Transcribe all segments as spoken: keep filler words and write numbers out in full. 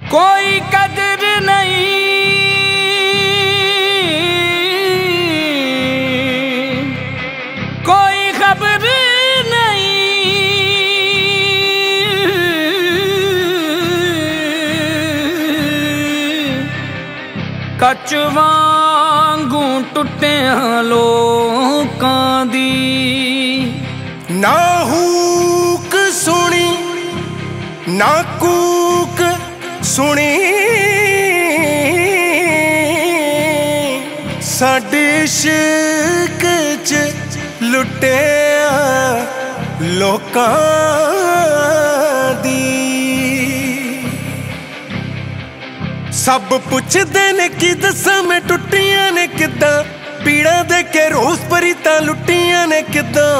कोई कदर नहीं, कोई खबर नहीं, कच वांगू टुटिया लोकां दी। ना हूक सुनी ना कूक सुनी, साडे इश्क च लुटिया लोकां दी। सब पुछदे ने कि दसां मैं टुटियां ने किदां, पीड़ा दे के रोज परीता लुटियां ने किदां।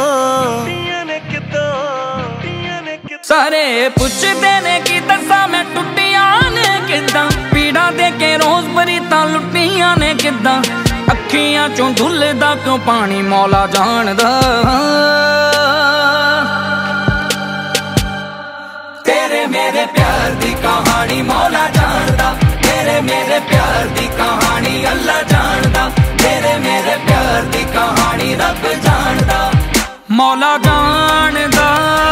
सारे पुछदे ने कि दसां मैं टुटियां ने किदां, पीड़ा दे के रोज परीता लुटियां ने किदां। अखियां चों ढुलदा क्यों पानी मौला जानदा। तेरे मेरे प्यार दी कहानी मौला जानदा, तेरे मेरे प्यार दी कहानी अल्लाह जानदा, तेरे मेरे प्यार दी कहानी रब जानदा। मौला जानदा,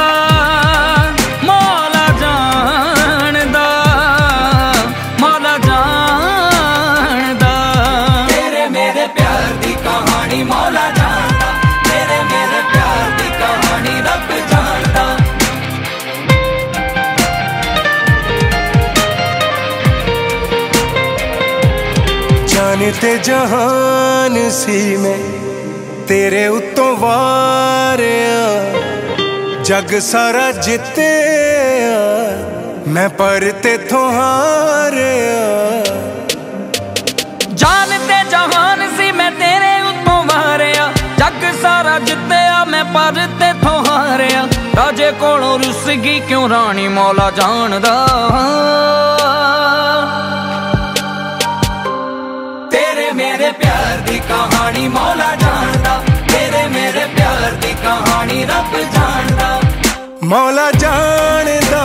मौला जानदा, मौला जानदा। तेरे मेरे प्यार दी कहानी मौला जानदा, तेरे मेरे प्यार दी कहानी रब जानदा। जाने ते जहान सी मैं तेरे उत्तों वारिया, जग सारा जित्तिया मैं पर तेथों हारिया। जान ते जहान सी मैं तेरे उत्तों वारिया, जग सारा जित्तिया मैं पर तेथों हारिया। राजे कोलों रुस गई क्यों रानी मौला जानदा। तेरे मेरे प्यार दी कहानी मौला जानदा, तेरे मेरे प्यार दी कहानी रब जानदा। मौला जानदा,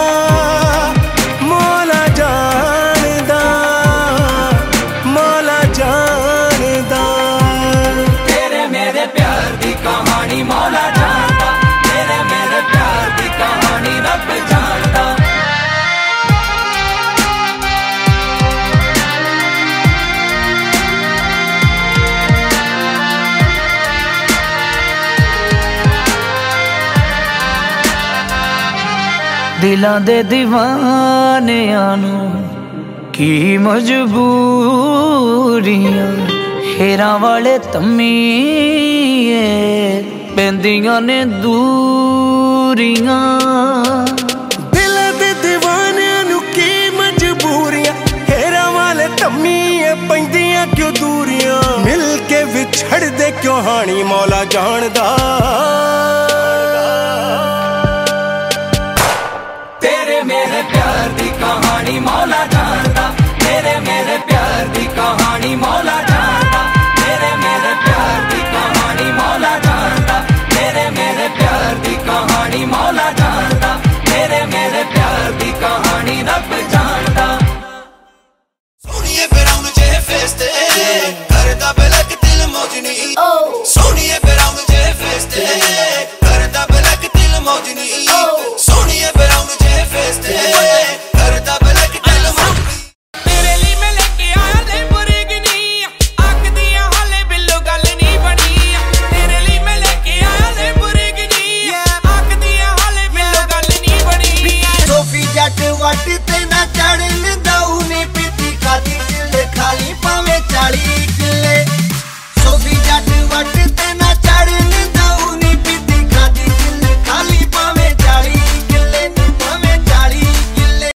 मौला जानदा, मौला जानदा। तेरे मेरे प्यार दी कहानी मौला जानदा, तेरे मेरे प्यार दी कहानी रब जानदा। दिलां दे दीवानियां नूं की मजबूरियां, हेरां वाले तम्मीए पैंदियां ने दूरियां। दिलां दे दीवानियां नूं की मजबूरियां, हेरां वाले तम्मीए पैंदियां क्यों दूरियां। मिल के विछड़ दे क्यों हानी मौला जानदा। तेरे मेरे प्यार दी कहानी मौला जानदा, तेरे मेरे प्यार दी कहानी मौला जानदा, तेरे मेरे प्यार दी कहानी मौला जानदा, तेरे मेरे प्यार दी कहानी मौला जानदा, तेरे मेरे प्यार दी कहानी रब जानदा। सोनिए फिराउन जे फेस ते करदा बलक दिल मौजनी, सोनिए फिराउन जे फेस ते करदा बलक दिल मौजनी, सोनिए फिराउन जे फेस ते करदा बलक दिल मौजनी। तेरे लिए मैं लेके आया लैम्बोर्गिनी, आखदियां हाले बिल्लो गल नहीं बनी। तेरे लिए मैं लेके आया लैम्बोर्गिनी, आखदियां हाले बिल्लो गल नहीं बनी। सोफी जट वट ते ना चढ़न दाऊ ने पीती खादी दिल खाली पावे चाली।